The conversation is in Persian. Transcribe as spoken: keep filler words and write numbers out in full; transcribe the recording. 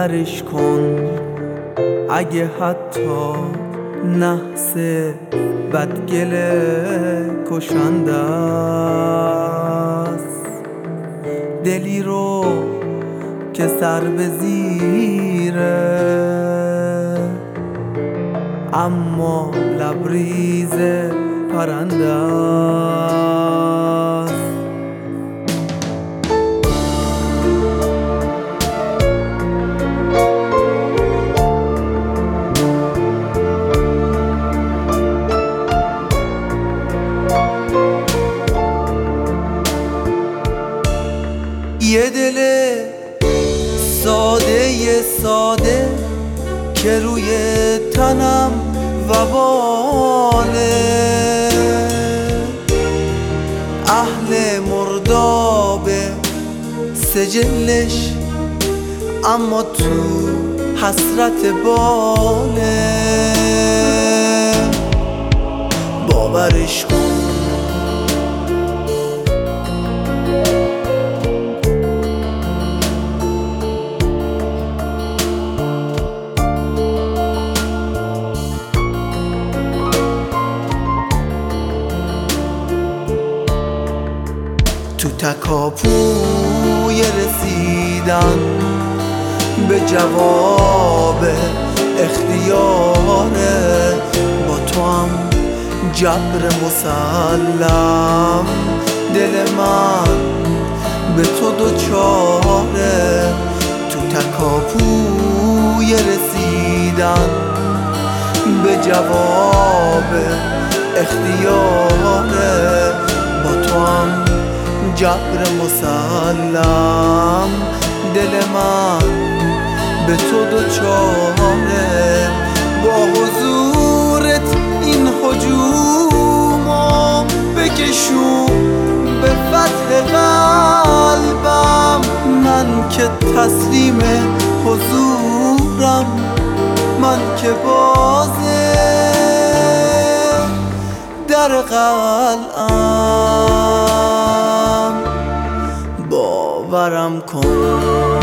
باورش کن اگه حتی نحس بدگله کشنده است. دلی رو که سر به زیره اما لبریز پرنده است. یه دل ساده ساده که روی تنم وباله، اهل مرداب سجلش اما تو حسرت باله. باورش کن تو تکاپوی رسیدن به جواب اختیاره، با تو هم جبر مسلم دل من به تو دوچاره. تو تکاپوی رسیدن به جواب اختیاره، با تو هم جبر مسلم دل من به تو دوچاره. با حضورت این هجومو بکشون به فتح قلبم، من که تسلیم حضورم، من که بازه در قلعم. باورم کن